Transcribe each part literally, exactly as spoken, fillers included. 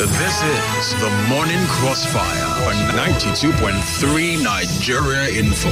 This is the Morning Crossfire on ninety-two point three Nigeria Info.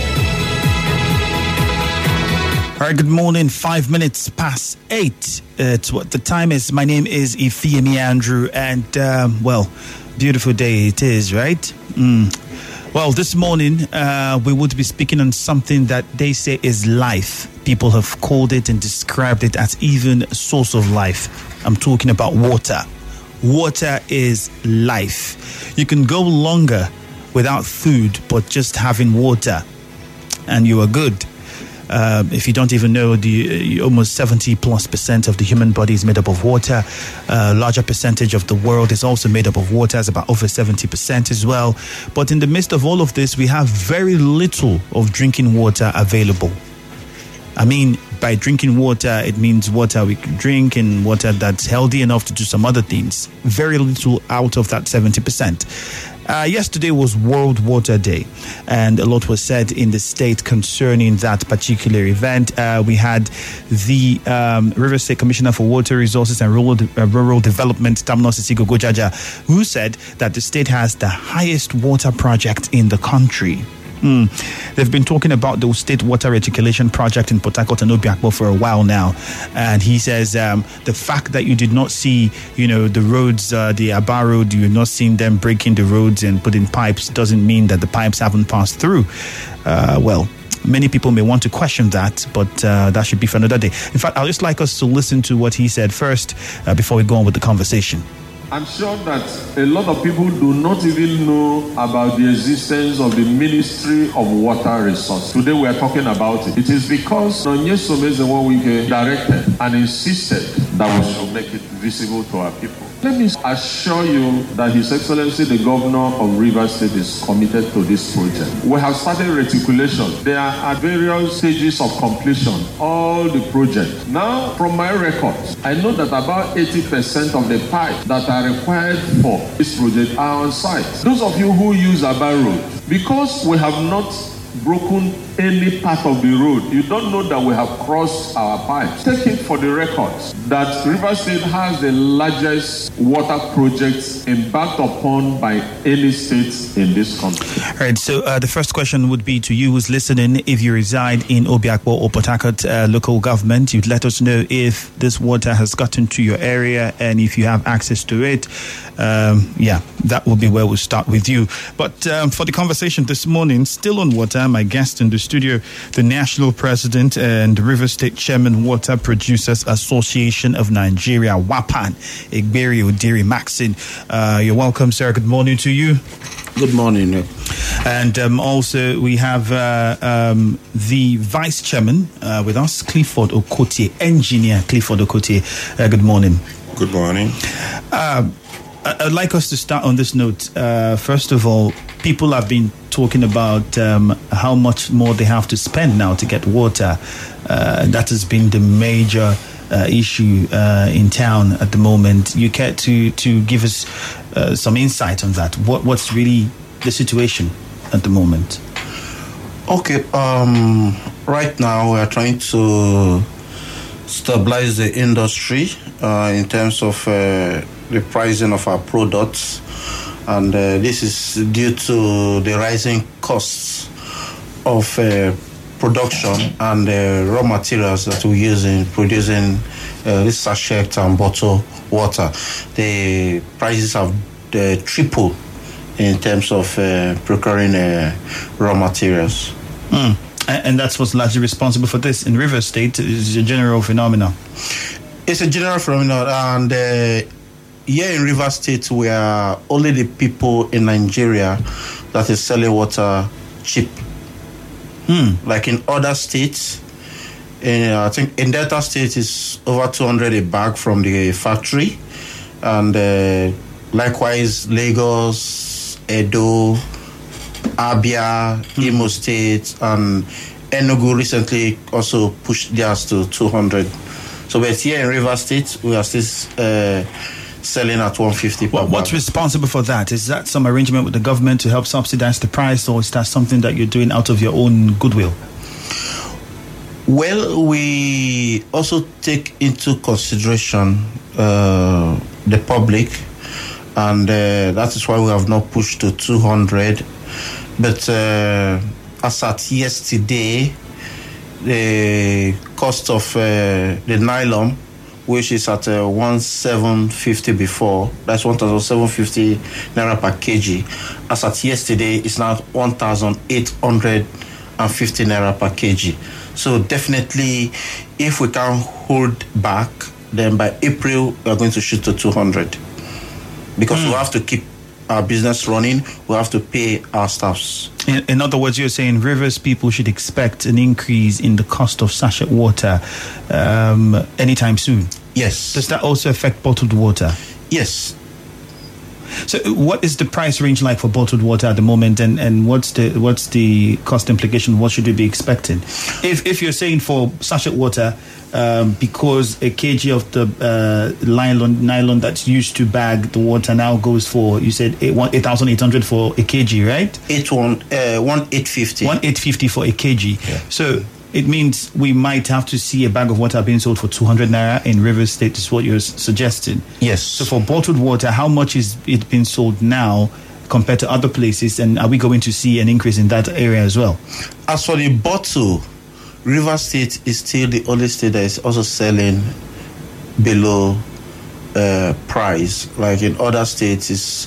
All right, good morning. Five minutes past eight. Uh, it's what the time is. My name is Ifeami Andrew, and um, well, beautiful day it is, right? Mm. Well, this morning uh, we would be speaking on something that they say is life. People have called it and described it as even a source of life. I'm talking about water. Water is life. You can go longer without food, but just having water, and you are good. Uh, if you don't even know, the uh, almost seventy plus percent of the human body is made up of water. A uh, larger percentage of the world is also made up of water, it's about over seventy percent as well. But in the midst of all of this, we have very little of drinking water available. I mean, by drinking water, it means water we can drink and water that's healthy enough to do some other things. Very little out of that seventy percent. Uh, yesterday was World Water Day, and a lot was said in the state concerning that particular event. Uh, we had the um, River State Commissioner for Water Resources and Rural, De- uh, Rural Development, Terminus Isigo Gojaja, who said that the state has the highest water project in the country. Mm. They've been talking about the state water reticulation project in Port Harcourt and Obiakpo for a while now, and he says um, the fact that you did not see, you know, the roads, uh, the Aba Road, you have not seen them breaking the roads and putting pipes doesn't mean that the pipes haven't passed through. Uh, well, many people may want to question that, but uh, that should be for another day. In fact, I'd just like us to listen to what he said first uh, before we go on with the conversation. I'm sure that a lot of people do not even know about the existence of the Ministry of Water Resources. Today we are talking about it. It is because Nonyesom Ezenwo-Wike directed and insisted that we should make it visible to our people. Let me assure you that His Excellency the Governor of Rivers State is committed to this project. We have started reticulation. They are at various stages of completion, all the projects. Now, from my records, I know that about eighty percent of the pipes that are required for this project are on site. Those of you who use Aba Road, because we have not broken any part of the road, you don't know that we have crossed our pipes. Take it for the records that Rivers State has the largest water projects embarked upon by any state in this country. All right, so uh, the first question would be to you who's listening. If you reside in Obiakpo or Port Harcourt uh, local government, you'd let us know if this water has gotten to your area and if you have access to it. Um, yeah, that will be where we'll start with you. But um, for the conversation this morning, still on water, my guest in the studio, the National President and River State Chairman, Water Producers Association of Nigeria, WAPAN, Egberi Odiri Maxine. Uh, you're welcome, sir. Good morning to you. Good morning. And um, also we have uh, um, the Vice Chairman uh, with us, Clifford Okotie, Engineer Clifford Okotie. Uh, good morning. Good morning. Uh, I'd like us to start on this note. Uh, first of all, people have been talking about um, how much more they have to spend now to get water. Uh, that has been the major uh, issue uh, in town at the moment. You care to to give us uh, some insight on that? What what's really the situation at the moment? Okay. Um, right now, we are trying to stabilize the industry uh, in terms of uh, the pricing of our products, and uh, this is due to the rising costs of uh, production and uh, raw materials that we use in producing uh, this sachet and bottled water. The prices have uh, tripled in terms of uh, procuring uh, raw materials. Mm. And that's what's largely responsible for this in River State. Is a general phenomenon. It's a general phenomenon, and uh, here in River State, we are only the people in Nigeria that is selling water cheap. Hmm. Like in other states, in, uh, I think in Delta State is over two hundred a bag from the factory, and uh, likewise Lagos, Edo, Abia, hmm. Imo State, and Enugu recently also pushed theirs to two hundred. So, but here in River State, we are still uh, selling at one fifty per well, what's bag. responsible for that? Is that some arrangement with the government to help subsidize the price, or is that something that you're doing out of your own goodwill? Well, we also take into consideration uh, the public and uh, that is why we have not pushed to two hundred. But uh, as at yesterday, the cost of uh, the nylon, which is at uh, one thousand seven hundred fifty before, that's one thousand seven hundred fifty naira per kg. As at yesterday, it's now one thousand eight hundred fifty naira per kg. So definitely, if we can hold back, then by April, we are going to shoot to two hundred. Because mm. we have to keep our business running, we have to pay our staffs. In, in other words, you're saying Rivers people should expect an increase in the cost of sachet water um, anytime soon? Yes. Does that also affect bottled water? Yes. So what is the price range like for bottled water at the moment, and, and what's the what's the cost implication? What should we be expecting? If if you're saying for sachet water, um, because a kg of the uh, nylon nylon that's used to bag the water now goes for, you said eight eight thousand eight hundred for a kg, right? Eight one uh, one eight fifty. One eight fifty for a kg. Yeah. So it means we might have to see a bag of water being sold for two hundred naira in Rivers State, is what you're suggesting. Yes. So for bottled water, how much is it being sold now compared to other places, and are we going to see an increase in that area as well? As for the bottle, Rivers State is still the only state that is also selling below uh, price. Like in other states, is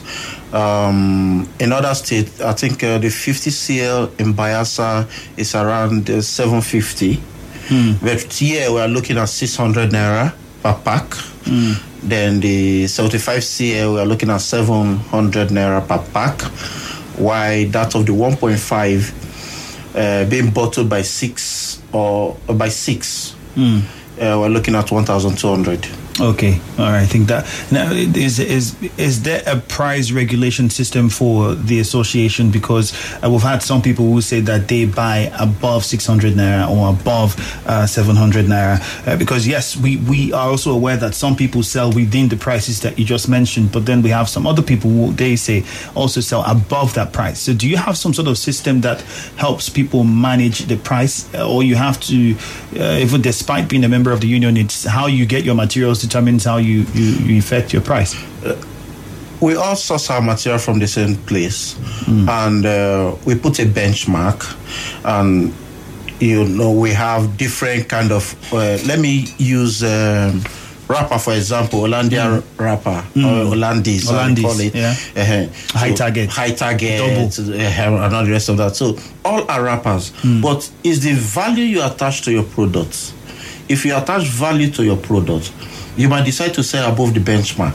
um, in other states, I think uh, the fifty C L in Bayelsa is around uh, seven fifty. Mm. But here we are looking at six hundred naira per pack. Mm. Then the seventy-five C L we are looking at seven hundred naira per pack. While that of the one point five uh, being bottled by six or, or by six, mm. uh, we're looking at one thousand two hundred. Okay, all right. I think that now is is is there a price regulation system for the association? Because uh, we've had some people who say that they buy above six hundred naira or above uh, seven hundred naira. Uh, because yes, we we are also aware that some people sell within the prices that you just mentioned, but then we have some other people who they say also sell above that price. So do you have some sort of system that helps people manage the price, or you have to, uh, even despite being a member of the union, it's how you get your materials determines how you, you, you affect your price? Uh, we all source our material from the same place, mm. and uh, we put a benchmark, and you know we have different kind of. Uh, let me use um, wrapper for example, Hollandia mm. wrapper mm. or Hollandis, Hollandis, call it. Yeah. Uh-huh. So high target, high target, double, uh, and all the rest of that. So all are wrappers, mm. but is the value you attach to your products. If you attach value to your product, you might decide to sell above the benchmark.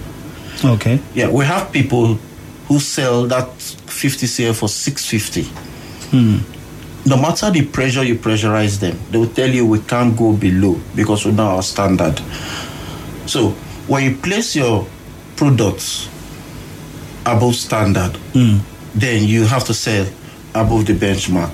Okay. Yeah, we have people who sell that fifty C L for six fifty. Hmm. No matter the pressure you pressurize them, they will tell you we can't go below because we know our standard. So when you place your products above standard, mm. then you have to sell above the benchmark.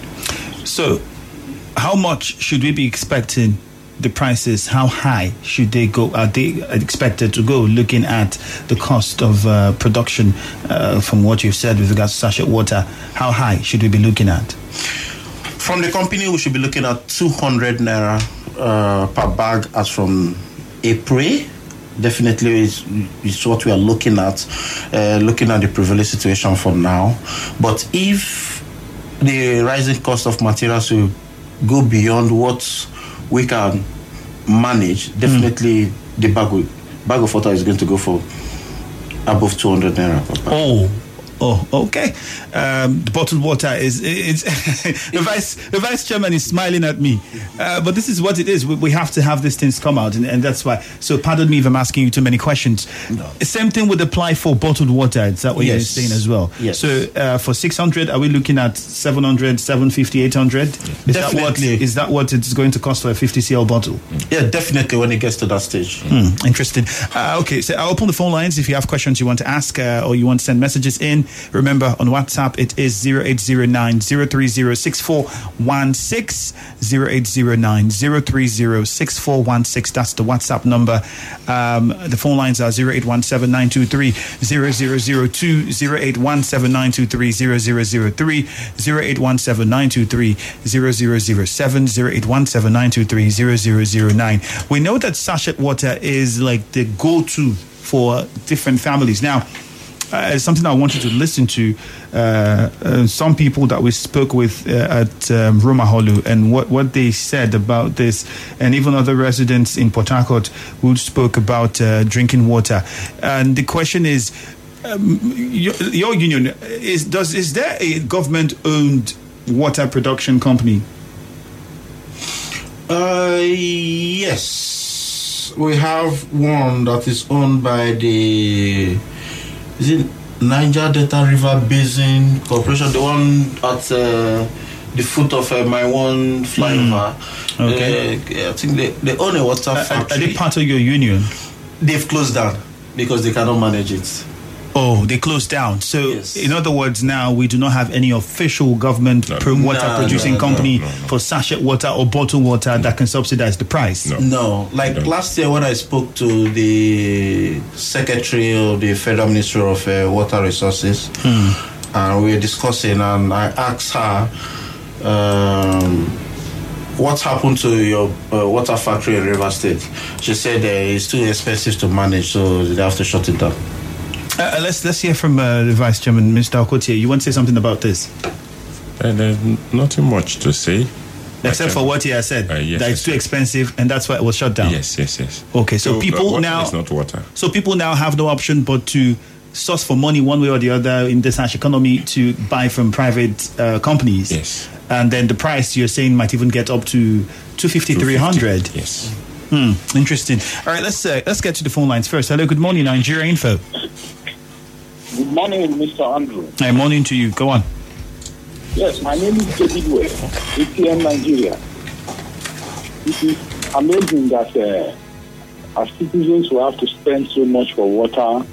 So how much should we be expecting the prices? How high should they go? Are they expected to go, looking at the cost of uh, production uh, from what you've said with regards to sachet water? How high should we be looking at? From the company, we should be looking at two hundred naira uh, per bag as from April. Definitely is, is what we are looking at, uh, looking at the prevailing situation for now. But if the rising cost of materials will go beyond what we can manage, definitely mm. the bag, will, bag of water is going to go for above two hundred naira per bag. Oh, oh, okay. Um, the bottled water is, it's the vice the vice chairman is smiling at me, uh, but this is what it is. We, we have to have these things come out, and, and that's why. So pardon me if I'm asking you too many questions. No. Same thing would apply for bottled water. Is that what yes. you're saying as well? Yes. So uh, for six hundred, are we looking at seven hundred, seven fifty, eight hundred? Is definitely. that what is that what it's going to cost for a fifty C L bottle? Yeah, definitely. When it gets to that stage. Mm, interesting. Uh, okay, so I'll open the phone lines if you have questions you want to ask uh, or you want to send messages in. Remember, on WhatsApp it is zero eight zero nine zero three zero six four one six, zero eight zero nine zero three zero six four one six. That's the WhatsApp number. Um, the phone lines are zero eight one seven nine two three zero zero zero two, zero eight one seven nine two three zero zero zero three, zero eight one seven nine two three zero zero zero seven, zero eight one seven nine two three zero zero zero nine. We know that sachet water is like the go-to for different families. Now, uh, it's something I wanted to listen to uh, uh, some people that we spoke with uh, at um, Romaholu and what, what they said about this, and even other residents in Port Harcourt who spoke about uh, drinking water. And the question is, um, your, your union, is, does, is there a government-owned water production company? Uh, yes. We have one that is owned by the... Is it Niger Delta River Basin Corporation, the one at uh, the foot of uh, my one flyover? Mm. Okay. Uh, I think they, they own a water Uh, factory. are they part of your union? They've closed down because they cannot manage it. Oh, they closed down. So, Yes. in other words, now we do not have any official government No. pro- water No, producing no, company no, no, no. for sachet water or bottled water that can subsidize the price. No. No, like No. last year when I spoke to the secretary of the Federal Ministry of uh, Water Resources, and we were discussing, and I asked her, um, what happened to your uh, water factory in River State? She said uh, it's too expensive to manage, so they have to shut it down. Uh, let's let's hear from uh, the Vice Chairman, Mister Okotie. You want to say something about this? Uh, there's nothing much to say. Except But, for uh, what he has said, uh, yes, that it's yes, too yes. expensive, and that's why it was shut down. Yes, yes, yes. Okay, so, uh, people water now, is not water. so people now have no option but to source for money one way or the other in this harsh economy to buy from private uh, companies. Yes. And then the price you're saying might even get up to two fifty, three hundred. Yes. Hmm, interesting. All right, let's uh, let's get to the phone lines first. Hello, good morning, Nigeria Info. Good morning, Mister Andrew. Hey, morning to you. Go on. Yes, my name is David Way, A T M Nigeria. It is amazing that uh, our citizens will have to spend so much for water.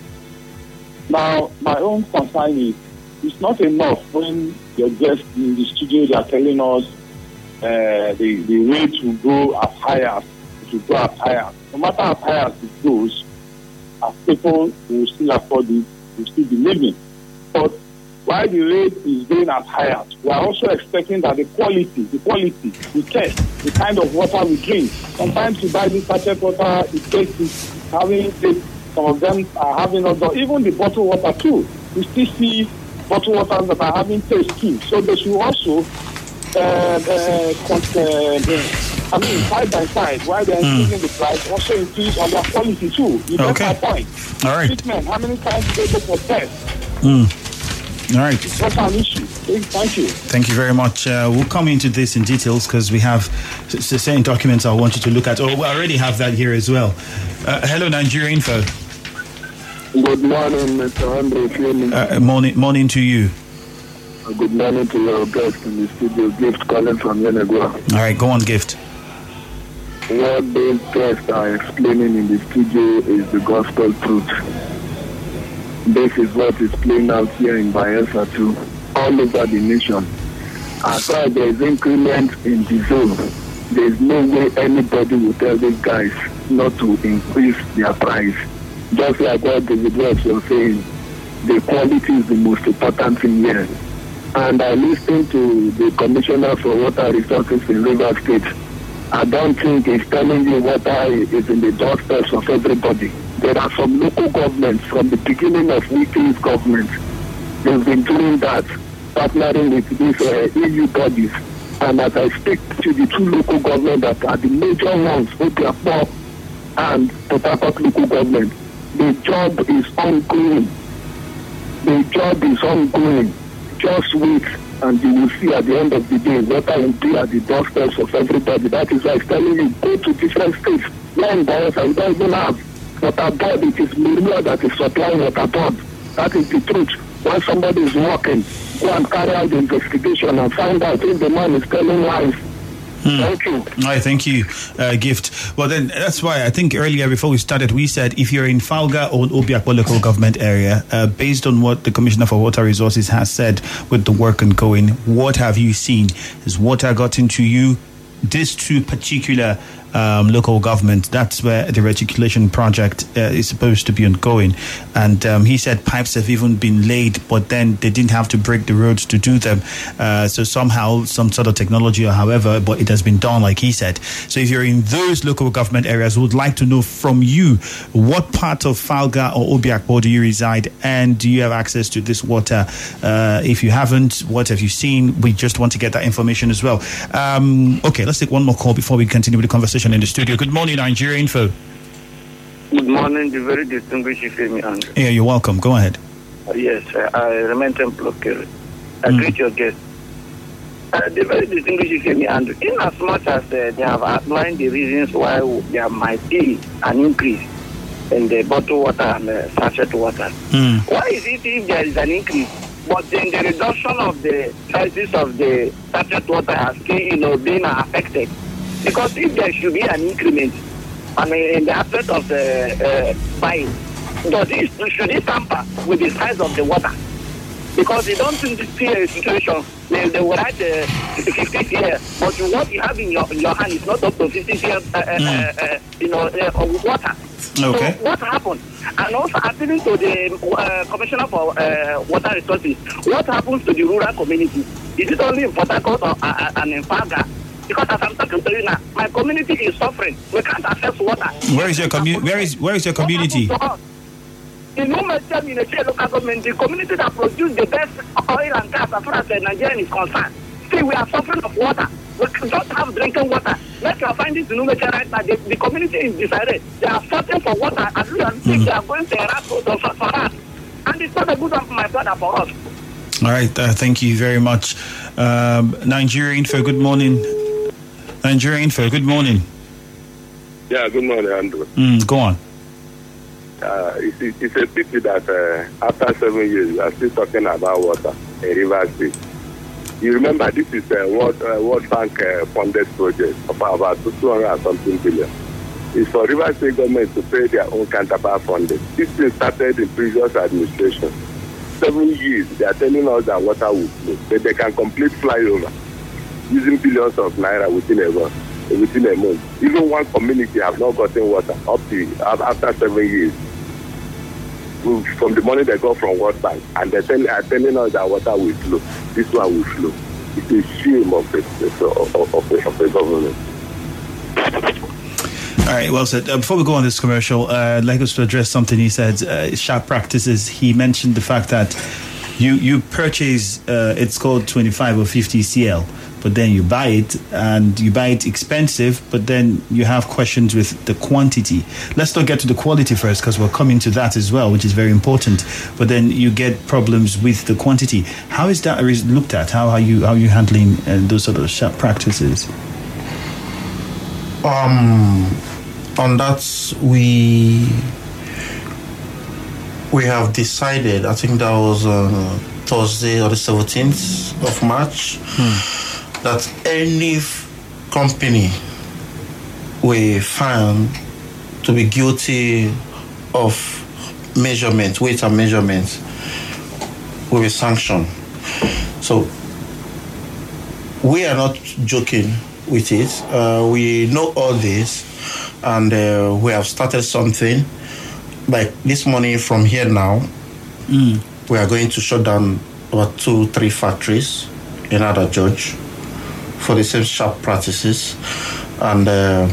Now, my own concern is it's not enough when your guests in the studio they are telling us uh, the, the rate will go as high as it will go as high as. No matter how high as it goes, as people will still afford it, will still be living. But while the rate is going as high as, we are also expecting that the quality, the quality, the taste, the kind of water we drink. Sometimes you buy this sachet water, it tastes it, having taste. Some of them are having other, even the bottled water too. We still see bottled waters that are having taste too. So they should also, uh, uh, con- uh, I mean, side by side, while they're increasing the price, also increase on their quality too. You get Okay. my point. All right. Treatment, how many times do they go for tests? All right. That's an issue. Thank you. Thank you very much. Uh, we'll come into this in details because we have s- s- certain documents I want you to look at. Oh, we already have that here as well. Uh, hello, Nigeria Info. Good morning, Mister Andre Fleming. Uh, morning, morning to you. Good morning to your guest in the studio, Gift calling from Yenagua. All right, go on, Gift. What those guests are explaining in the studio is the gospel truth. This is what is playing out here in Bayelsa too, all over the nation. As far as there is increment in diesel, there is no way anybody will tell these guys not to increase their price. Just like what David Ross was saying, the quality is the most important thing here. And I listened to the Commissioner for Water Resources in River State. I don't think he's telling you water is in the doorsteps of everybody. There are some local governments from the beginning of Wiki's government. They've been doing that, partnering with these uh, E U bodies. And as I speak to the two local governments that are the major ones, Obiakpo and Port Harcourt local government, the job is ongoing. The job is ongoing. Just wait and you will see at the end of the day water will be at the doorsteps of everybody. That is why I'm telling you, go to different states. Where in Bayelsa, we don't even have water board. It is Maria that is supplying water board. That is the truth. When somebody is walking, go and carry out the investigation and find out if the man is telling lies. Thank you. All right, thank you, uh, Gift. Well, then that's why I think earlier before we started, we said if you're in Falga or Obiakpo local government area, uh, based on what the Commissioner for Water Resources has said with the work ongoing, what have you seen? Has water gotten to you? These two particular um, local government. That's where the reticulation project uh, is supposed to be ongoing. And um, he said pipes have even been laid, but then they didn't have to break the roads to do them. Uh, so somehow, some sort of technology or however, but it has been done, like he said. So if you're in those local government areas, we would like to know from you, what part of Falga or Obiakpo do you reside, and do you have access to this water? Uh, if you haven't, what have you seen? We just want to get that information as well. Um, okay, let's take one more call before we continue with the conversation in the studio. Good morning, Nigeria Info. Good morning, the very distinguished Ifemi Andrew. Yeah, you're welcome. Go ahead. Uh, yes, uh, I remain Templocare. I Mm. greet your guest. Uh, the very distinguished Ifemi Andrew, in as much as uh, they have outlined the reasons why there might be an increase in the bottled water and uh, sachet water, Mm. why is it if there is an increase, but then the reduction of the prices of the sachet water has still, you know, been affected? Because if there should be an increment, I mean, in the aspect of the uh, buying, does it, should it tamper with the size of the water? Because they don't see a situation where they will write the fifty year, but what you have in your in your hand is not up to fifty year, uh, Mm. uh, uh, you know, uh, of water. Okay. So what happened? And also appealing to the uh, Commissioner for uh, Water Resources, what happens to the rural community? Is it only in Port Harcourt or uh, and in Falga? Because as I'm talking to you now, my community is suffering. We can't access water. Where is your community? Where is where is your community? In Umetem, in the local government, the community that produce the best oil and gas as far as the Nigerian is concerned. See, we are suffering of water. We don't have drinking water. Like you are finding in Umetem right now, the, the community is decided. They are searching for water, and we are think they are going to erupt for, for, for us. And it's not a good one for my brother, for us. All right, uh, thank you very much. Um, Nigeria Info, good morning. Nigeria Info, good morning. Yeah, good morning, Andrew. Mm, go on. Uh, it's, it's a pity that uh, after seven years, we are still talking about water in Rivers State. You remember, this is a World, uh, World Bank uh, funded project of about two hundred and something billion. It's for Rivers State government to pay their own counterpart funding. This thing started in previous administration. Seven years, they are telling us that water will flow, but they can complete flyover using billions of naira within a month. Within a month, even one community have not gotten water up to after seven years. From the money they got from World Bank, and they're telling, are telling us that water will flow. This one will flow. It's a shame of the of, of, of, of the government. All right, well said. Uh, before we go on this commercial, uh, I'd like us to address something he said. Uh, sharp practices. He mentioned the fact that you you purchase uh, it's called twenty-five or fifty C L, but then you buy it and you buy it expensive, but then you have questions with the quantity. Let's not get to the quality first, because we're coming to that as well, which is very important. But then you get problems with the quantity. How is that looked at? How are you how are you handling uh, those sort of sharp practices? Um, on that, we we have decided. I think that was uh, Thursday or the seventeenth of March. Hmm. That any f- company we found to be guilty of measurement, weight and measurement, will be sanctioned. So we are not joking with it. Uh, we know all this, and uh, we have started something. Like this morning from here now, mm. we are going to shut down about two, three factories in Ada George for the same sharp practices. And uh,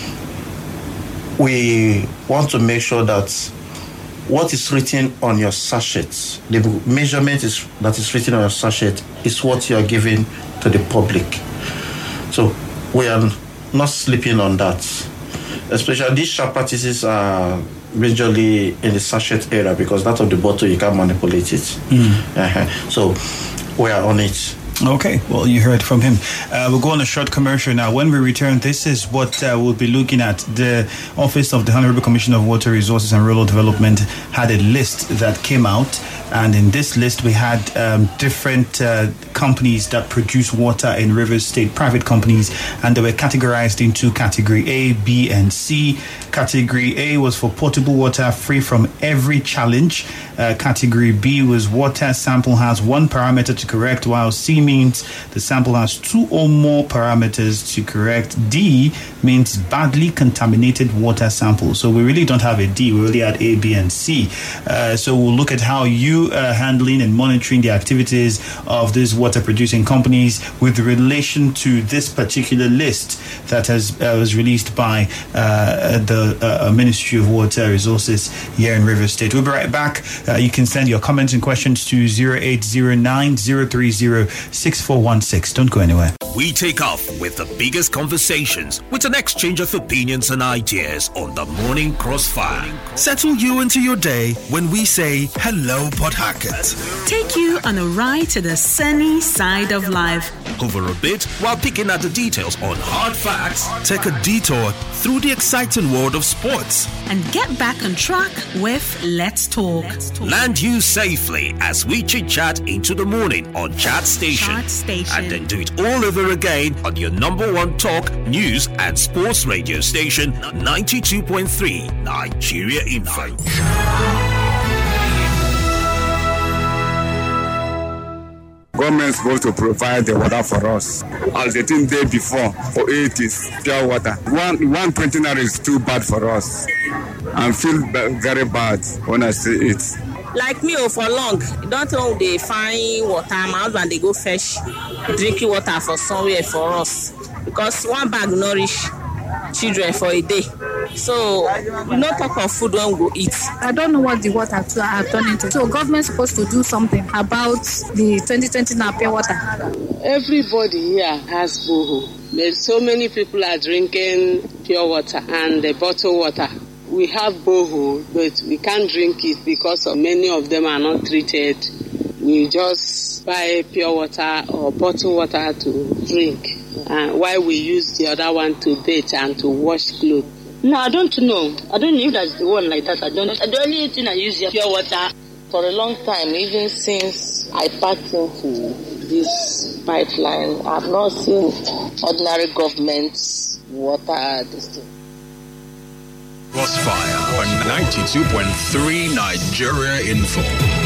we want to make sure that what is written on your sachet, the measurement is that is written on your sachet, is what you are giving to the public. So we are not sleeping on that. Especially these sharp practices are majorly in the sachet area, because that of the bottle you can't manipulate it. Mm. Uh-huh. So we are on it. Okay, well, you heard from him. Uh, we'll go on a short commercial now. When we return, this is what uh, we'll be looking at. The Office of the Honorable Commissioner of Water Resources and Rural Development had a list that came out, and in this list we had um, different uh, companies that produce water in Rivers State, private companies, and they were categorized into category A, B, and C. Category A was for potable water free from every challenge. Uh, category B was water sample has one parameter to correct, while C means the sample has two or more parameters to correct. D means badly contaminated water sample. So we really don't have a D. We only had A, B, and C. Uh, so we'll look at how you are handling and monitoring the activities of these water producing companies with relation to this particular list that has uh, was released by uh, the uh, Ministry of Water Resources here in Rivers State. We'll be right back. Uh, you can send your comments and questions to zero eight zero nine, zero three zero, six four one six. Don't go anywhere. We take off with the biggest conversations with an exchange of opinions and ideas on the Morning Crossfire. Settle you into your day when we say hello, Port Harcourt. Take you on a ride to the sunny side of life. Hover a bit while picking at the details on hard facts. Take a detour through the exciting world of sports. And get back on track with Let's Talk. Let's Talk. Land you safely as we chit-chat into the morning on Chat Station. Chat Station. And then do it all over again on your number one talk, news and sports radio station, ninety-two point three Nigeria Info. Government is supposed to provide the water for us. As the thing day before, for eighties, pure water. One one twenty naira is too bad for us. I feel very bad when I see it. Like me, oh, for long, don't know they find water. My husband they go fetch drinking water for somewhere for us because one bag nourish children for a day. So we not talk of food when we go eat. I don't know what the water have turned into. So government's supposed to do something about the twenty twenty now pure water. Everybody here has borehole. There's so many people are drinking pure water and the bottled water. We have borehole, but we can't drink it because of many of them are not treated. We just buy pure water or bottled water to drink, uh, while we use the other one to bathe and to wash clothes. No, I don't know. I don't know if that's the one like that. I don't know. The only thing I use is pure water. For a long time, even since I passed into this pipeline, I've not seen ordinary government's water this thing. Crossfire on ninety-two point three Nigeria Info.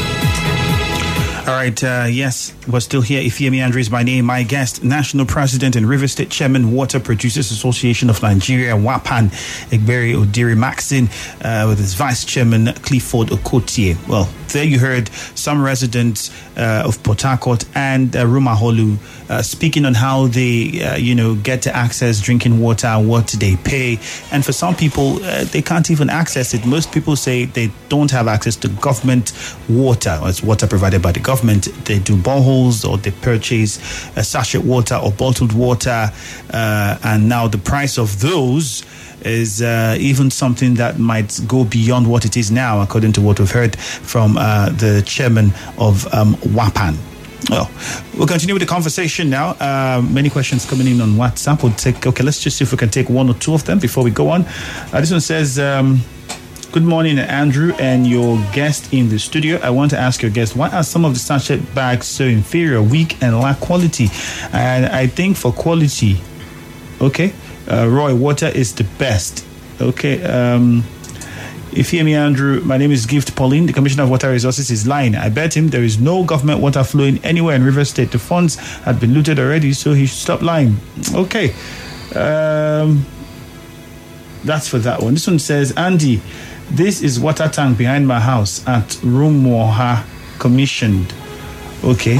All right, uh, yes, we're still here. Ifeami Andrew is my name. My guest, National President and Rivers State Chairman, Water Producers Association of Nigeria, WAPAN, Egberi Odiri Maxin, uh, with his Vice Chairman, Clifford Okotie. Well, there you heard some residents uh, of Port Harcourt and uh, Rumaholu uh, speaking on how they, uh, you know, get to access drinking water, what they pay. And for some people, uh, they can't even access it. Most people say they don't have access to government water, or it's water provided by the government. They do boreholes or they purchase uh, sachet water or bottled water. Uh, and now the price of those is uh, even something that might go beyond what it is now, according to what we've heard from uh, the chairman of um, WAPAN. Well, we'll continue with the conversation now. Uh, many questions coming in on WhatsApp. We'll take, okay, let's just see if we can take one or two of them before we go on. Uh, this one says, um, good morning, Andrew and your guest in the studio. I want to ask your guest, why are some of the sachet bags so inferior, weak, and lack quality? And I think for quality, okay, uh, Roy, water is the best. Okay, um... Ifeami Andrew, my name is Gift Pauline. The Commissioner of Water Resources is lying. I bet him there is no government water flowing anywhere in Rivers State. The funds had been looted already, so he should stop lying. Okay. Um, that's for that one. This one says, Andy, this is water tank behind my house at Rumoha commissioned. Okay.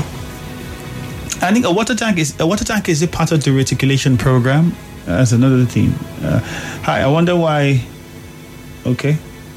I think a water tank is a water tank is a part of the reticulation program. That's another thing. Uh, hi, I wonder why. Okay.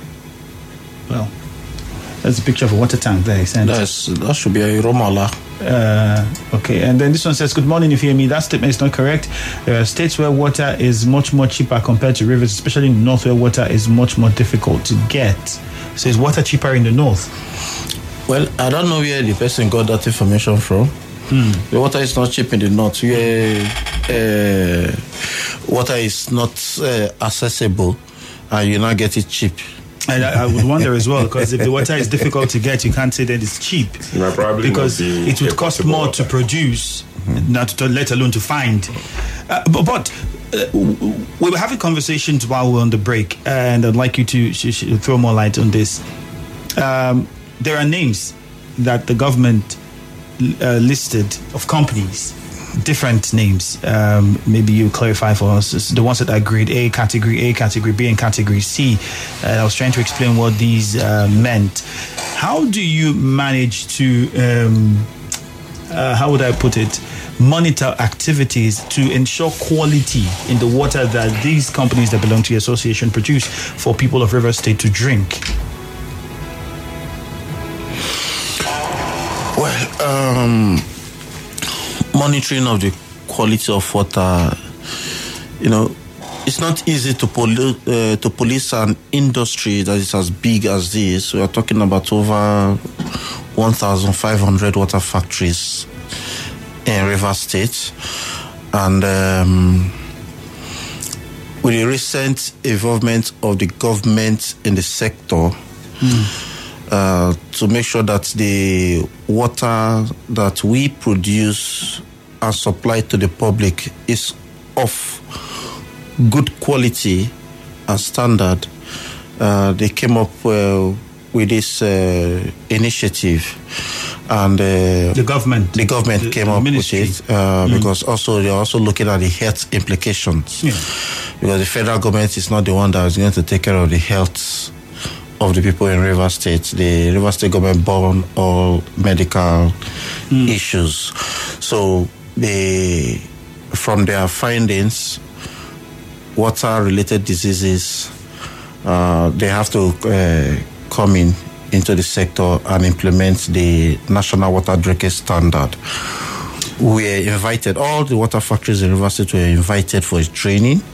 Well, there's a picture of a water tank there. That's, that should be a Romala. Uh, okay, and then this one says, good morning, Ifeami. That statement is not correct. There are states where water is much more cheaper compared to rivers, especially in the north where water is much more difficult to get. So is water cheaper in the north? Well, I don't know where the person got that information from. Hmm. The water is not cheap in the north. Where uh, water is not uh, accessible and you not get it cheap. And I, I would wonder as well, because if the water is difficult to get, you can't say that it's cheap. It probably because be it would cost more water to produce, mm-hmm. not to, let alone to find. Uh, but but uh, we were having conversations while we were on the break, and I'd like you to sh- sh- throw more light on this. Um, there are names that the government uh, listed of companies, different names. Um, maybe you clarify for us. It's the ones that are grade A, category A, category B, and category C. Uh, I was trying to explain what these uh, meant. How do you manage to, um, uh, how would I put it, monitor activities to ensure quality in the water that these companies that belong to your association produce for people of Rivers State to drink? Well, um, monitoring of the quality of water, you know, it's not easy to pollute, uh, to police an industry that is as big as this. We are talking about over one thousand five hundred water factories in Rivers State, and um, with the recent involvement of the government in the sector, mm. uh, to make sure that the water that we produce and supply to the public is of good quality and standard, uh, they came up uh, with this uh, initiative. And uh, the government, the government the, came the up ministry. with it uh, mm. because also they're also looking at the health implications. Yeah. Because the federal government is not the one that is going to take care of the health of the people in Rivers State. The Rivers State government borne all medical mm. issues. So they, from their findings, water-related diseases, uh, they have to uh, come in into the sector and implement the National Water Drinking Standard. We were invited, all the water factories in Rivers State were invited for a training,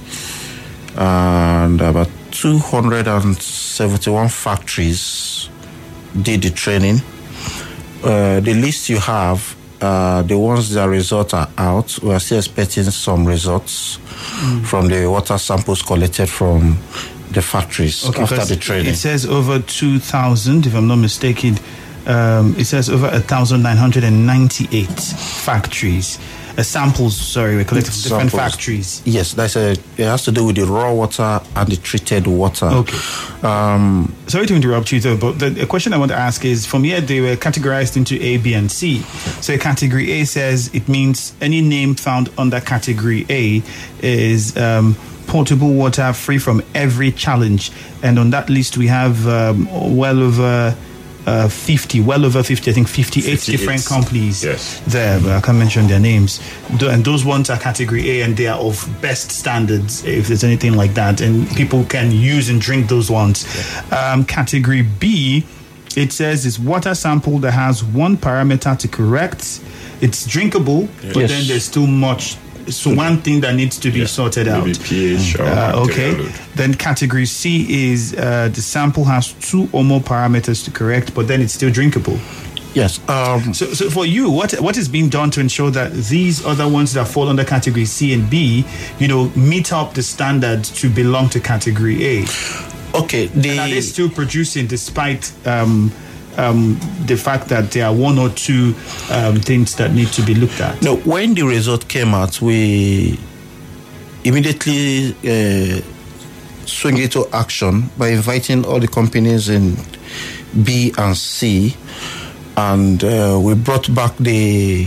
and about two hundred seventy-one factories did the training. Uh, the list you have, uh, the ones that results are out. We are still expecting some results mm. from the water samples collected from the factories okay, after the training. It says over two thousand, if I'm not mistaken. Um, it says over one thousand nine hundred ninety-eight factories. Uh, samples, sorry, were collected from different Samples. factories. Yes, that's a, it has to do with the raw water and the treated water. Okay. Um, Sorry to interrupt you, though, but the, the question I want to ask is, from here, they were categorized into A, B, and C. So category A says it means any name found under category A is um, potable water free from every challenge. And on that list, we have um, well over... Uh, fifty, well over fifty, I think fifty-eight, fifty-eight different companies yes. there, but I can't mention their names. And those ones are category A, and they are of best standards, if there's anything like that, and people can use and drink those ones. Yeah. Um, category B, it says it's water sample that has one parameter to correct. It's drinkable, yes. but then there's still much. So one thing that needs to be yeah. sorted out. Maybe pH or uh, okay. load. Then category C is uh, the sample has two or more parameters to correct, but then it's still drinkable. Yes. Um, so, so for you, what what is being done to ensure that these other ones that fall under category C and B, you know, meet up the standards to belong to category A? Okay. The and are they still producing despite um, um, the fact that there are one or two um, things that need to be looked at? No, when the result came out, we immediately uh, swung into action by inviting all the companies in B and C, and uh, we brought back the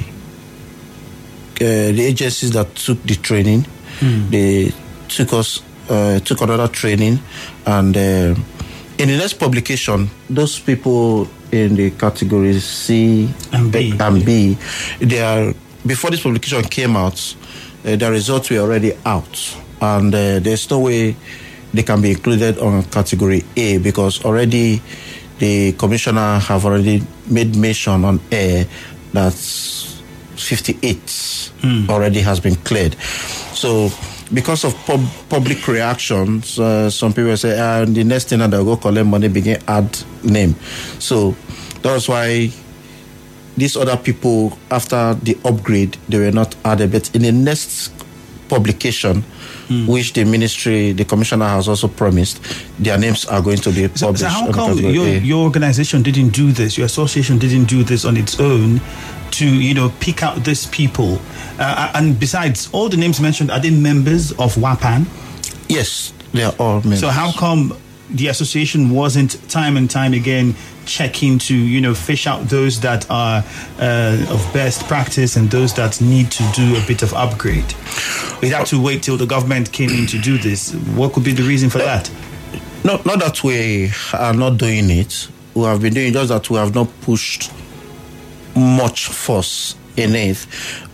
uh, the agencies that took the training. Mm. They took us uh, took another training, and uh, in the next publication, those people in the category C and B, and B they are, before this publication came out, uh, the results were already out, and uh, there's no way they can be included on category A because already the commissioner have already made mention on air that fifty-eight mm. already has been cleared. So because of pub- public reactions, uh, some people say, uh, the next thing that they'll go collect money, begin add name. So that's why these other people, after the upgrade, they were not added. But in the next publication, mm. which the ministry, the commissioner has also promised, their names are going to be published. So, so how come your, your organization didn't do this, your association didn't do this on its own to, you know, pick out these people? Uh, and besides, all the names mentioned, are they members of WAPAN? Yes, they are all members. So how come the association wasn't time and time again checking to, you know, fish out those that are uh, of best practice and those that need to do a bit of upgrade? We had to wait till the government came in to do this. What could be the reason for that? Not, not that we are not doing it. We have been doing it, just that we have not pushed much force in it.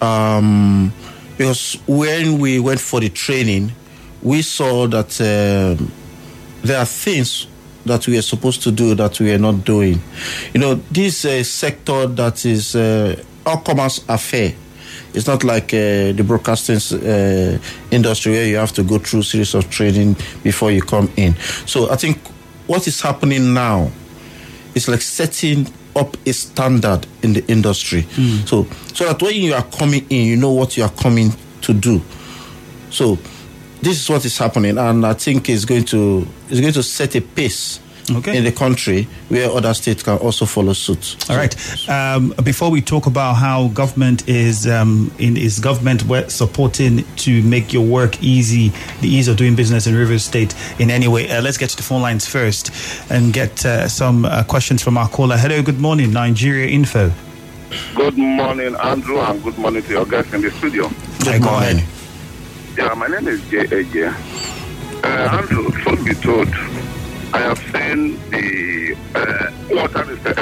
Um, because when we went for the training, we saw that um, there are things that we are supposed to do that we are not doing. You know, this uh, sector that is uh, all commerce affair. It's not like uh, the broadcasting uh, industry where you have to go through a series of training before you come in. So I think what is happening now is like setting up a standard in the industry. Mm. So so that when you are coming in, you know what you are coming to do. So this is what is happening, and I think it's going to it's going to set a pace okay. in the country where other states can also follow suit. All right. Um, before we talk about how government is um, in is government supporting to make your work easy, the ease of doing business in Rivers State in any way, uh, let's get to the phone lines first and get uh, some uh, questions from our caller. Hello, good morning, Nigeria Info. Good morning, Andrew, and good morning to your guests in the studio. Good morning. Yeah, my name is J A J. Uh, Andrew, truth be told, I have seen the uh, water,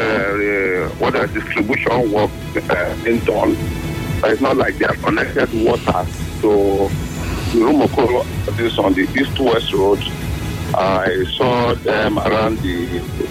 uh, water distribution work uh, in done. But it's not like they have connected water to the Rumokoro, this on the east-west road. I saw them around the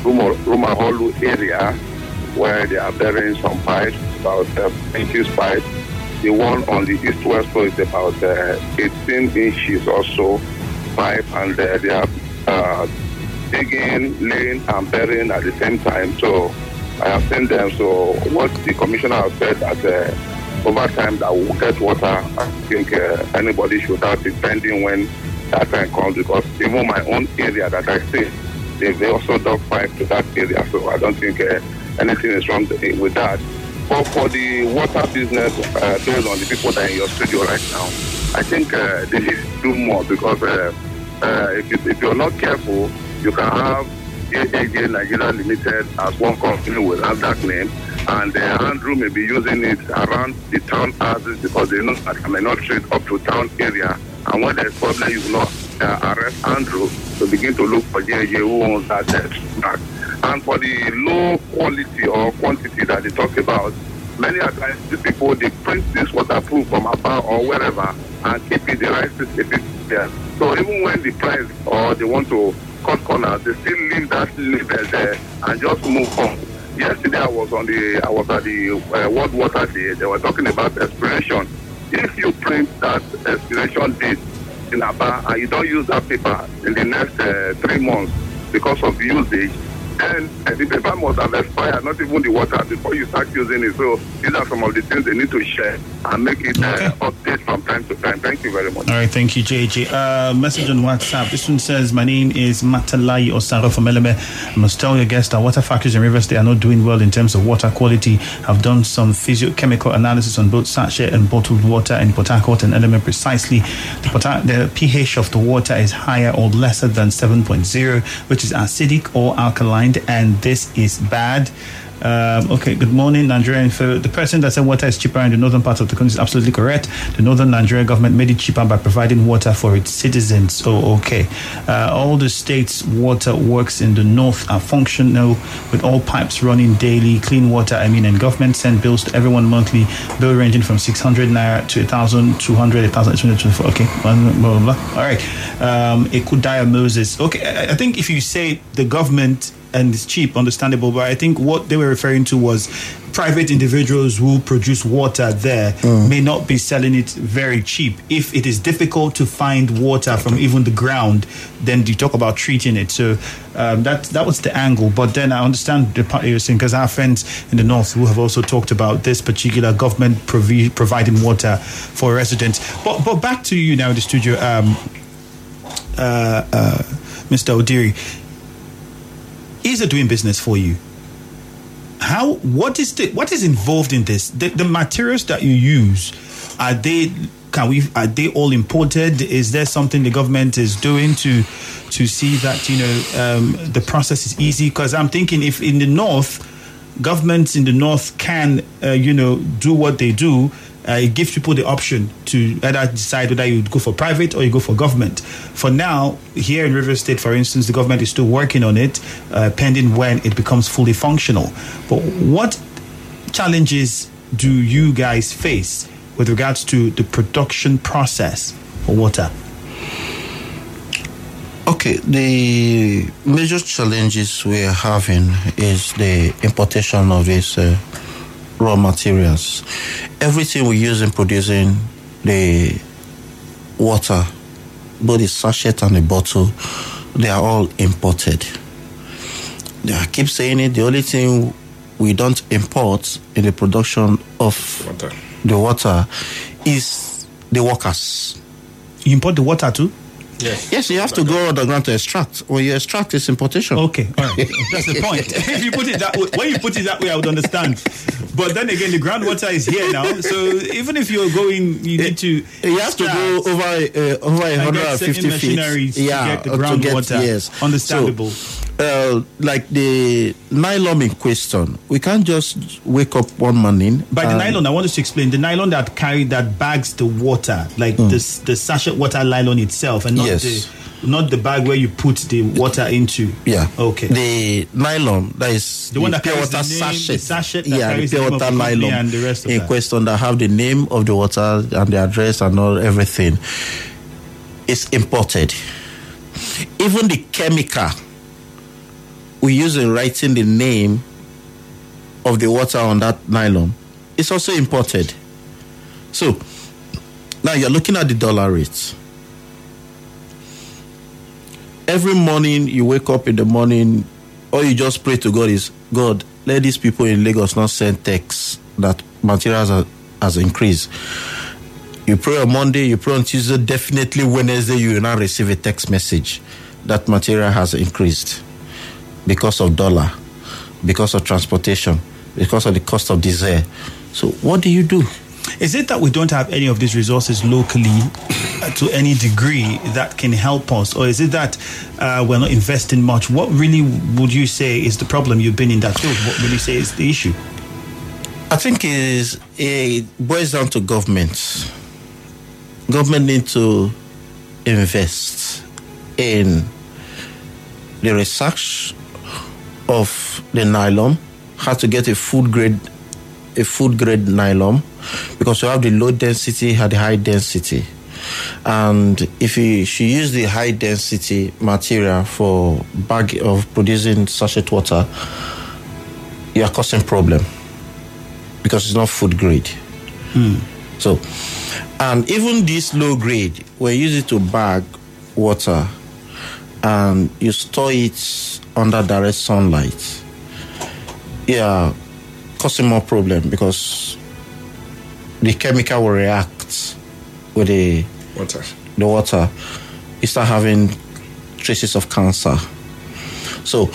Rumaholu area where they are burying some pipes, about uh, inches pipe. The one on the east-west road is about uh, eighteen inches or so pipe, and uh, they are uh, digging, laying, and burying at the same time. So I have seen them. So what the commissioner has said that uh, over time that we'll get water, I think uh, anybody should have it pending when that time comes, because even my own area that I stay, they, they also dug pipe to that area. So I don't think uh, anything is wrong with that. But for the water business, uh, based on the people that are in your studio right now, I think uh, they need to do more, because uh, uh, if, you, if you're not careful, you can have J A J Nigeria Limited as one company with that name, and uh, Andrew may be using it around the town houses because they know that I may not trade up to town area. And when there's problem, you will not uh, arrest Andrew to begin to look for J A J who owns that back. And for the low quality or quantity that they talk about, many a times the people, they print this waterproof from above or wherever and keep it the right specific there. So even when the price or they want to cut corners, they still leave that label there and just move on. Yesterday I was on the I was at the uh, World Water Day. They were talking about expiration. If you print that expiration date in a bar and you don't use that paper in the next uh, three months because of usage, then uh, the paper must have expired, not even the water, before you start using it. So these are some of the things they need to share and make it uh, update from time to time. Thank you very much. All right, thank you, J J. Uh, message on WhatsApp. This one says, my name is Matalai Osaro from Eleme. I must tell your guests that water factories in Rivers State are not doing well in terms of water quality. I've done some physiochemical analysis on both sachet and bottled water in Port Harcourt and Eleme precisely. The, Port- the pH of the water is higher or lesser than seven point zero, which is acidic or alkaline, and this is bad. Um, okay, good morning, Nigerian. For the person that said water is cheaper in the northern part of the country is absolutely correct. The northern Nigerian government made it cheaper by providing water for its citizens. Oh, okay. Uh, all the states' water works in the north are functional with all pipes running daily. Clean water, I mean, and government send bills to everyone monthly, bill ranging from six hundred naira to one thousand two hundred, one thousand two hundred twenty-four. Okay, blah, blah, blah. All right. Um, Ekudaya Moses. Okay, I, I think if you say the government and it's cheap, understandable, but I think what they were referring to was private individuals who produce water there mm. may not be selling it very cheap. If it is difficult to find water from even the ground, then you talk about treating it. So um, that that was the angle. But then I understand the part you're saying, because our friends in the north who have also talked about this particular government provi- providing water for residents. But but back to you now in the studio, um, uh, uh, Mister Odiri. Is it doing business for you? How? What is the what is involved in this? The, the materials that you use, are they can we? Are they all imported? Is there something the government is doing to to see that you know um, the process is easy? Because I'm thinking if in the north, governments in the north can uh, you know do what they do. Uh, it gives people the option to either decide whether you go for private or you go for government. For now, here in Rivers State, for instance, the government is still working on it, uh, pending when it becomes fully functional. But what challenges do you guys face with regards to the production process for water? Okay, the major challenges we are having is the importation of these uh, raw materials. Everything we use in producing the water, both the sachet and the bottle, they are all imported. I keep saying it, the only thing we don't import in the production of water. the water is the workers. You import the water too? Yes. Yes, you have to go underground to extract. When you extract, it's importation. Okay, all right. That's the point. If you put it that way, when you put it that way, I would understand. But then again, the groundwater is here now, so even if you're going, you need to. You have to go over uh, over one hundred fifty feet. Yeah, to get the groundwater. Yes, understandable. So, uh, like the nylon in question, we can't just wake up one morning. By the nylon, I want us to explain the nylon that carry that bags the water, like mm. the the sachet water nylon itself, and not yes. the not the bag where you put the water into. Yeah. Okay. The nylon that is the one that pure carries water the name, sachet. The sachet that yeah, carries the pure the water name of the nylon and the rest of in that. question that have the name of the water and the address and all everything. It's imported. Even the chemical we use in writing the name of the water on that nylon, it's also imported. So now you're looking at the dollar rates. Every morning you wake up in the morning, all you just pray to God is, God, let these people in Lagos not send texts that materials are, has increased. You pray on Monday, you pray on Tuesday, definitely Wednesday you will now receive a text message that material has increased because of dollar, because of transportation, because of the cost of diesel. So what do you do? Is it that we don't have any of these resources locally to any degree that can help us? Or is it that uh, we're not investing much? What really would you say is the problem? You've been in that field. What would you say is the issue? I think it, is, it boils down to government. Government need to invest in the research of the nylon, how to get a food grade a food grade nylon, because you have the low density and the high density. And if you should use the high density material for bag of producing sachet water, you are causing problem because it's not food grade. Hmm. So, and even this low grade, when you use it to bag water and you store it under direct sunlight, yeah, causing more problem because the chemical will react with the water. The water, you start having traces of cancer. So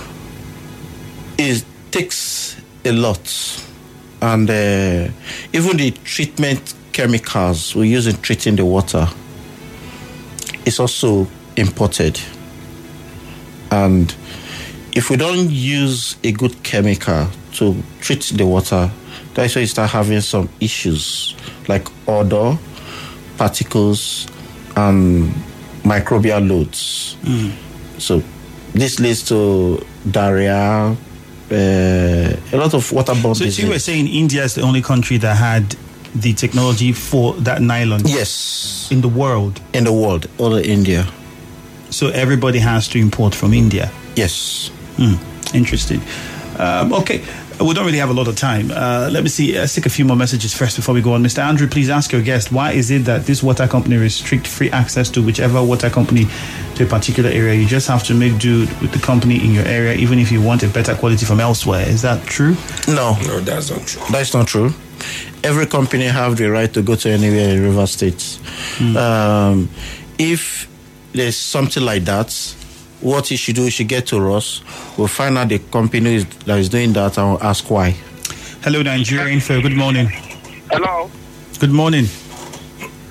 it takes a lot, and uh, even the treatment chemicals we use in treating the water is also imported. And if we don't use a good chemical to treat the water, that's why you start having some issues like odor, particles, and microbial loads. Mm. So this leads to diarrhea, uh, a lot of waterborne So, disease. so you were saying India is the only country that had the technology for that nylon? Yes. In the world? In the world, all of India. So everybody has to import from India? Yes. Mm. Interesting. Um, okay. We don't really have a lot of time. Uh, let me see. Let's take a few more messages first before we go on. Mister Andrew, please ask your guest, why is it that this water company restrict free access to whichever water company to a particular area? You just have to make do with the company in your area, even if you want a better quality from elsewhere. Is that true? No. No, that's not true. That's not true. Every company have the right to go to anywhere in River State. Mm. Um, if there's something like that, what he should do, he should get to us. We'll find out the company that is doing that and we'll ask why. Hello, Nigeria Info. Good morning. Hello. Good morning.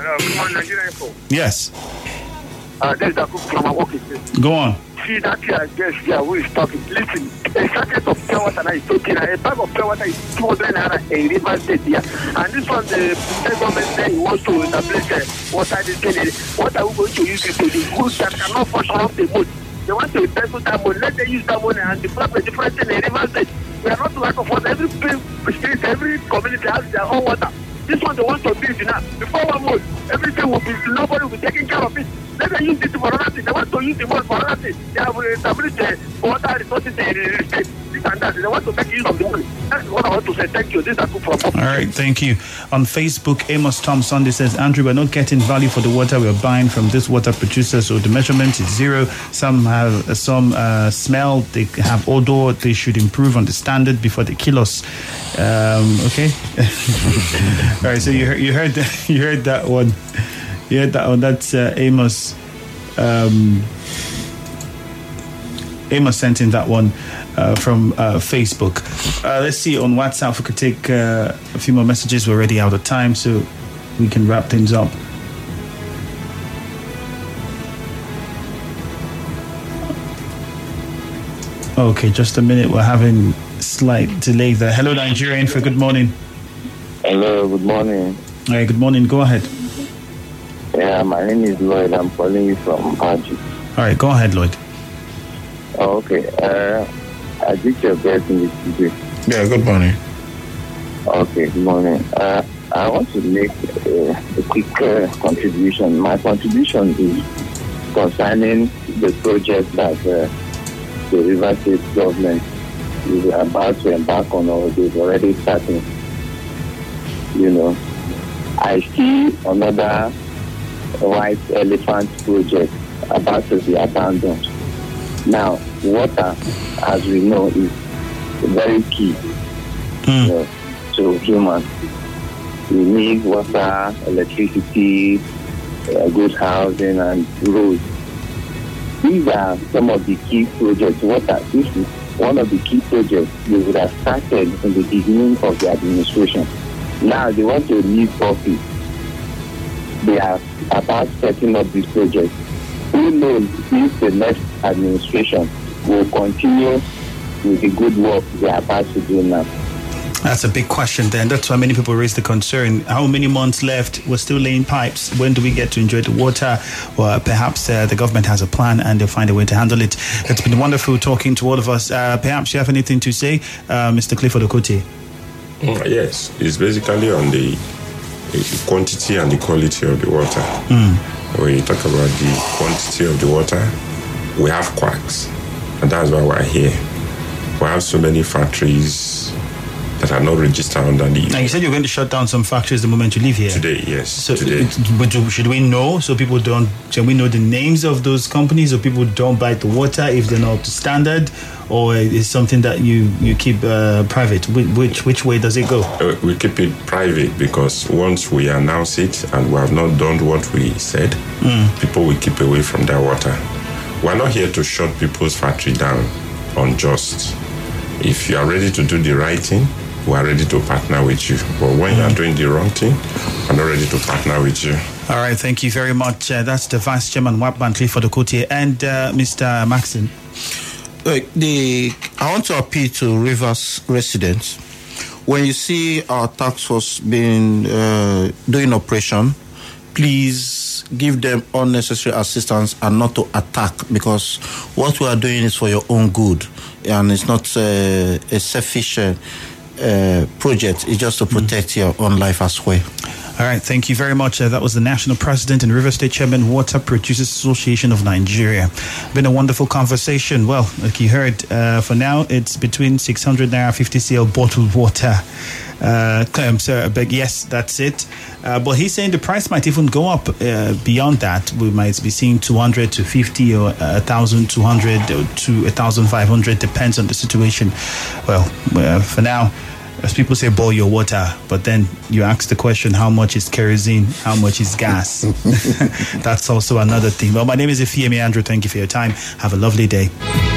Uh, come on, Nigerian info. Yes. Uh, there's a cook from my work. Go on. See that here, guess here, who is talking. Listen, a packet of pure water now is talking. A bag of pure water is two hundred naira in River State here. And this one, the state government said he wants to establish uh, water this What are we going to use it to? The goods that cannot function off the boat. They want to invest that money. Let them use that money and develop a different thing in River State. We are not lack of water. Every state, every community has their own water. This one they want to build now. Before one month, everything will be, nobody will be taking care of it. Let them use it for another thing. They want to use the money for another thing. They have established the water resources in the state. This and that. They want to make use of the money. That's what I want to say. Thank you. This is from All right, thank you. On Facebook, Amos Tom Sunday says, Andrew, we're not getting value for the water we're buying from this water producer, so the measurement is zero. Some have uh, some uh, smell, they have odor, they should improve on the standard before they kill us. Um, okay. All right, so you heard, you heard that, you heard that one. You heard that one. That's uh, Amos. Um, Amos sent in that one uh, from uh, Facebook. Uh, let's see on WhatsApp if we could take uh, a few more messages. We're already out of time, so we can wrap things up. Okay, just a minute. We're having slight delay there. Hello, Nigerian. For good morning. Hello, good morning. All right, good morning. Go ahead. Yeah, my name is Lloyd. I'm calling you from Haji. All right, go ahead, Lloyd. Oh, okay. Uh, I did your best in this studio. Yeah, good morning. Okay, good morning. Uh, I want to make uh, a quick uh, contribution. My contribution is concerning the project that uh, the River State government is about to embark on, or they've already started. You know, I see another white elephant project about to be abandoned. Now, water, as we know, is very key mm. you know, to humans. We need water, electricity, uh, good housing, and roads. These are some of the key projects. Water, this is one of the key projects they would have started in the beginning of the administration. Now they want to leave office. They are about setting up this project. Who knows if the next administration will continue with the good work they are about to do now? That's a big question then. That's why many people raise the concern. How many months left? We're still laying pipes. When do we get to enjoy the water? Or perhaps uh, the government has a plan and they'll find a way to handle it. It's been wonderful talking to all of us. Uh, perhaps you have anything to say, uh, Mister Clifford Okotie? Mm, yes, it's basically on the quantity and the quality of the water. Mm. When you talk about the quantity of the water, we have quacks, and that's why we're here. We have so many factories that are not registered under the... Now, you said you're going to shut down some factories the moment you leave here. Today, yes. So, today. But should we know, so people don't... Should we know the names of those companies, so people don't buy the water if they're not up to standard? Or is something that you, you keep uh, private? Which which way does it go? Uh, we keep it private because once we announce it and we have not done what we said, mm. people will keep away from that water. We're not here to shut people's factory down unjust. If you are ready to do the right thing, we are ready to partner with you. But when mm. you are doing the wrong thing, we're not ready to partner with you. All right, thank you very much. Uh, that's the Vice Chairman, WAPBAN, Clifford Okotie, and uh, Mister Maxson. Look, the, I want to appeal to Rivers residents. When you see our task force being uh, doing operation, please give them unnecessary assistance and not to attack, because what we are doing is for your own good, and it's not uh, a selfish uh, uh, project. It's just to protect mm. your own life as well. All right, thank you very much. Uh, that was the National President and River State Chairman, Water Producers Association of Nigeria. Been a wonderful conversation. Well, like you heard, uh, for now, it's between six hundred naira fifty cl bottled water. Uh, um, sir, but yes, that's it. Uh, but he's saying the price might even go up uh, beyond that. We might be seeing two hundred to fifty or uh, one thousand two hundred to one thousand five hundred, depends on the situation. Well, uh, for now, as people say, boil your water, but then you ask the question, how much is kerosene? How much is gas? That's also another thing. Well, my name is Ifeami Andrew. Thank you for your time. Have a lovely day.